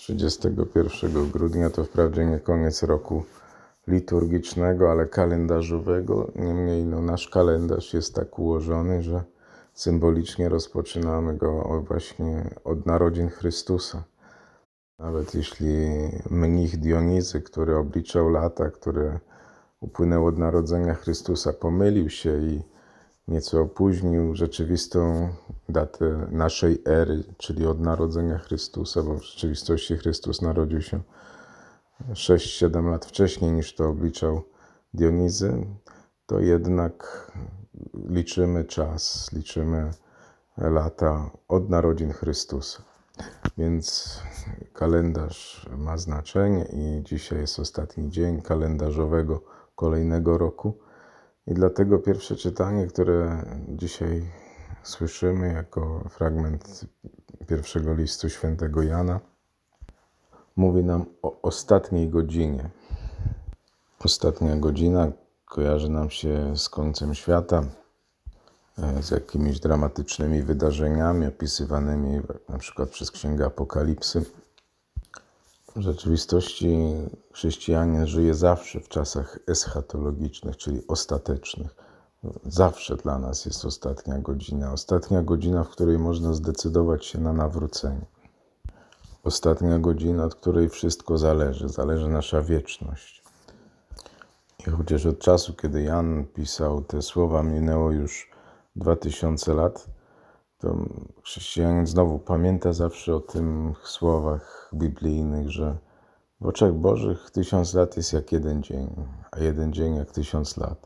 31 grudnia to wprawdzie nie koniec roku liturgicznego, ale kalendarzowego. Niemniej nasz kalendarz jest tak ułożony, że symbolicznie rozpoczynamy go właśnie od narodzin Chrystusa. Nawet jeśli mnich Dionizy, który obliczał lata, które upłynęły od narodzenia Chrystusa, pomylił się i nieco opóźnił rzeczywistą datę naszej ery, czyli od narodzenia Chrystusa, bo w rzeczywistości Chrystus narodził się 6-7 lat wcześniej niż to obliczał Dionizy, to jednak liczymy czas, liczymy lata od narodzin Chrystusa. Więc kalendarz ma znaczenie i dzisiaj jest ostatni dzień kalendarzowego kolejnego roku. I dlatego pierwsze czytanie, które dzisiaj słyszymy jako fragment pierwszego listu świętego Jana, mówi nam o ostatniej godzinie. Ostatnia godzina kojarzy nam się z końcem świata, z jakimiś dramatycznymi wydarzeniami opisywanymi na przykład przez Księgę Apokalipsy. W rzeczywistości chrześcijanin żyje zawsze w czasach eschatologicznych, czyli ostatecznych. Zawsze dla nas jest ostatnia godzina. Ostatnia godzina, w której można zdecydować się na nawrócenie. Ostatnia godzina, od której wszystko zależy. Zależy nasza wieczność. I chociaż od czasu, kiedy Jan pisał te słowa, minęło już 2000 lat, to chrześcijanin znowu pamięta zawsze o tych słowach biblijnych, że w oczach Bożych 1000 lat jest jak jeden dzień, a jeden dzień jak 1000 lat.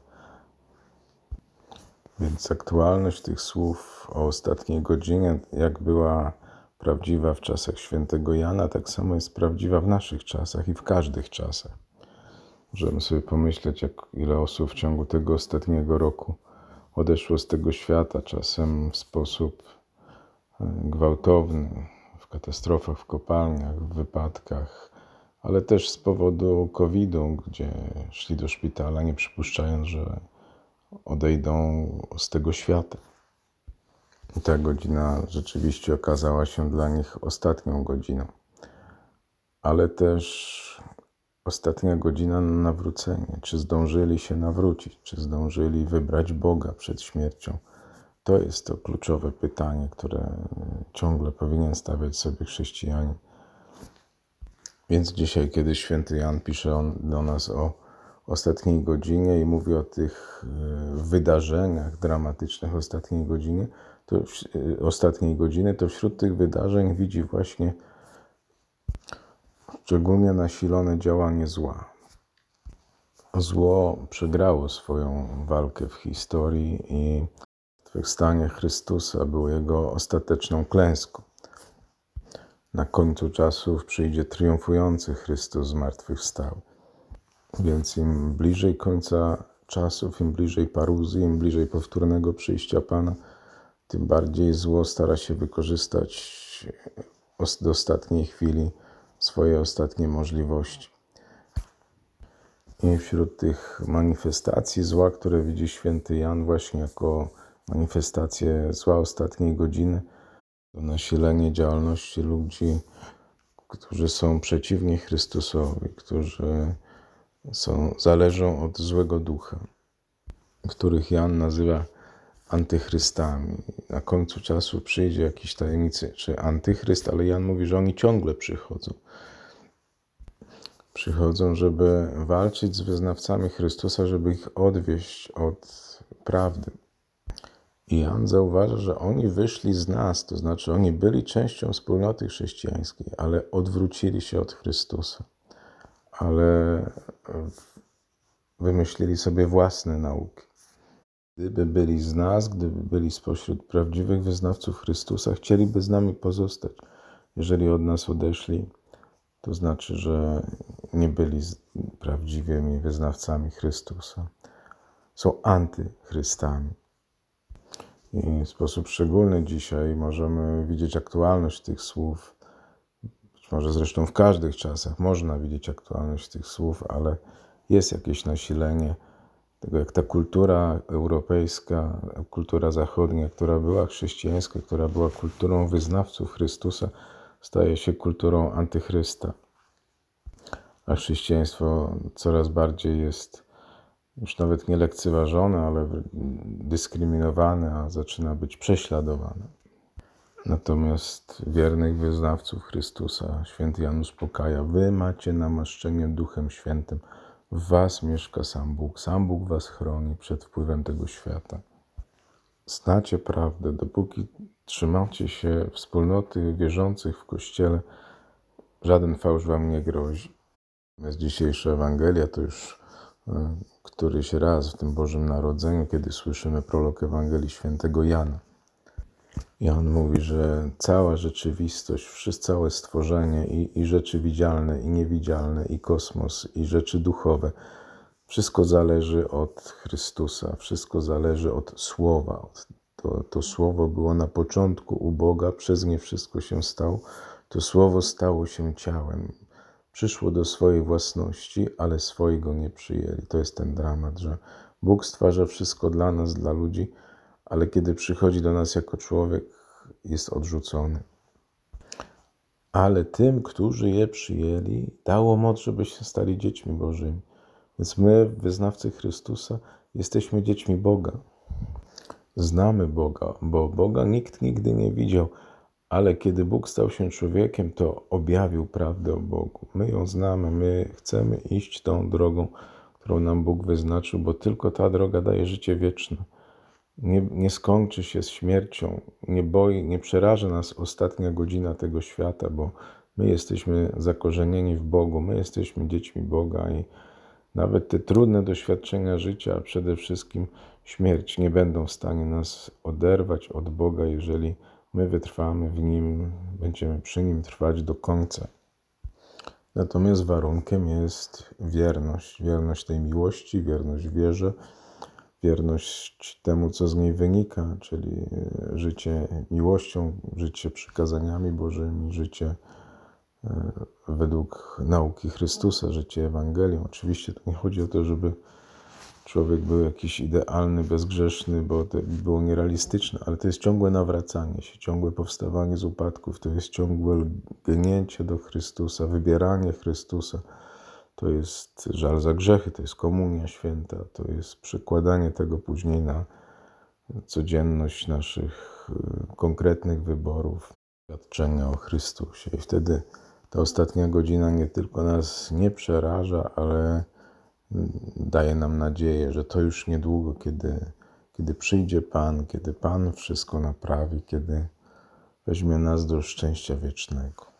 Więc aktualność tych słów o ostatniej godzinie, jak była prawdziwa w czasach świętego Jana, tak samo jest prawdziwa w naszych czasach i w każdych czasach. Możemy sobie pomyśleć, ile osób w ciągu tego ostatniego roku odeszło z tego świata, czasem w sposób gwałtowny, w katastrofach, w kopalniach, w wypadkach, ale też z powodu COVID-u, gdzie szli do szpitala, nie przypuszczając, że odejdą z tego świata. I ta godzina rzeczywiście okazała się dla nich ostatnią godziną, ale też ostatnia godzina na nawrócenie. Czy zdążyli się nawrócić? Czy zdążyli wybrać Boga przed śmiercią? To jest to kluczowe pytanie, które ciągle powinien stawiać sobie chrześcijanin. Więc dzisiaj, kiedy święty Jan pisze do nas o ostatniej godzinie i mówi o tych wydarzeniach dramatycznych ostatniej godziny, to wśród tych wydarzeń widzi właśnie szczególnie nasilone działanie zła. Zło przegrało swoją walkę w historii i zmartwychwstanie Chrystusa było jego ostateczną klęską. Na końcu czasów przyjdzie triumfujący Chrystus zmartwychwstały. Więc im bliżej końca czasów, im bliżej paruzji, im bliżej powtórnego przyjścia Pana, tym bardziej zło stara się wykorzystać do ostatniej chwili swoje ostatnie możliwości. I wśród tych manifestacji zła, które widzi święty Jan właśnie jako manifestację zła ostatniej godziny, to nasilenie działalności ludzi, którzy są przeciwni Chrystusowi, którzy zależą od złego ducha, których Jan nazywa antychrystami. Na końcu czasu przyjdzie jakiś tajemniczy czy antychryst, ale Jan mówi, że oni ciągle przychodzą. Przychodzą, żeby walczyć z wyznawcami Chrystusa, żeby ich odwieść od prawdy. I Jan zauważa, że oni wyszli z nas, to znaczy oni byli częścią wspólnoty chrześcijańskiej, ale odwrócili się od Chrystusa. Ale wymyślili sobie własne nauki. Gdyby byli z nas, gdyby byli spośród prawdziwych wyznawców Chrystusa, chcieliby z nami pozostać. Jeżeli od nas odeszli, to znaczy, że nie byli prawdziwymi wyznawcami Chrystusa. Są antychrystami. I w sposób szczególny dzisiaj możemy widzieć aktualność tych słów. Być może zresztą w każdych czasach można widzieć aktualność tych słów, ale jest jakieś nasilenie tego, jak ta kultura europejska, kultura zachodnia, która była chrześcijańska, która była kulturą wyznawców Chrystusa, staje się kulturą antychrysta, a chrześcijaństwo coraz bardziej jest już nawet nie lekceważone, ale dyskryminowane, a zaczyna być prześladowane. Natomiast wiernych wyznawców Chrystusa święty Jan uspokaja: wy macie namaszczenie Duchem Świętym, w was mieszka sam Bóg was chroni przed wpływem tego świata. Znacie prawdę, dopóki trzymacie się wspólnoty wierzących w Kościele, żaden fałsz wam nie grozi. Natomiast dzisiejsza Ewangelia to już któryś raz w tym Bożym Narodzeniu, kiedy słyszymy prolog Ewangelii świętego Jana. Jan mówi, że cała rzeczywistość, całe stworzenie i rzeczy widzialne i niewidzialne, i kosmos, i rzeczy duchowe, wszystko zależy od Chrystusa, wszystko zależy od Słowa. To Słowo było na początku u Boga, przez nie wszystko się stało. To Słowo stało się ciałem. Przyszło do swojej własności, ale swoi go nie przyjęli. To jest ten dramat, że Bóg stwarza wszystko dla nas, dla ludzi, ale kiedy przychodzi do nas jako człowiek, jest odrzucony. Ale tym, którzy je przyjęli, dało moc, żeby się stali dziećmi Bożymi. Więc my, wyznawcy Chrystusa, jesteśmy dziećmi Boga. Znamy Boga, bo Boga nikt nigdy nie widział, ale kiedy Bóg stał się człowiekiem, to objawił prawdę o Bogu. My ją znamy, my chcemy iść tą drogą, którą nam Bóg wyznaczył, bo tylko ta droga daje życie wieczne. Nie skończy się z śmiercią, nie przeraża nas ostatnia godzina tego świata, bo my jesteśmy zakorzenieni w Bogu, my jesteśmy dziećmi Boga i nawet te trudne doświadczenia życia, a przede wszystkim śmierć, nie będą w stanie nas oderwać od Boga, jeżeli my wytrwamy w Nim, będziemy przy Nim trwać do końca. Natomiast warunkiem jest wierność tej miłości, wierność wierze, wierność temu, co z niej wynika, czyli życie miłością, życie przykazaniami Bożymi, życie według nauki Chrystusa, życie Ewangelią. Oczywiście to nie chodzi o to, żeby człowiek był jakiś idealny, bezgrzeszny, bo to było nierealistyczne, ale to jest ciągłe nawracanie się, ciągłe powstawanie z upadków, to jest ciągłe lgnięcie do Chrystusa, wybieranie Chrystusa. To jest żal za grzechy, to jest komunia święta, to jest przekładanie tego później na codzienność naszych konkretnych wyborów, świadczenia o Chrystusie. I wtedy ta ostatnia godzina nie tylko nas nie przeraża, ale daje nam nadzieję, że to już niedługo, kiedy przyjdzie Pan, kiedy Pan wszystko naprawi, kiedy weźmie nas do szczęścia wiecznego.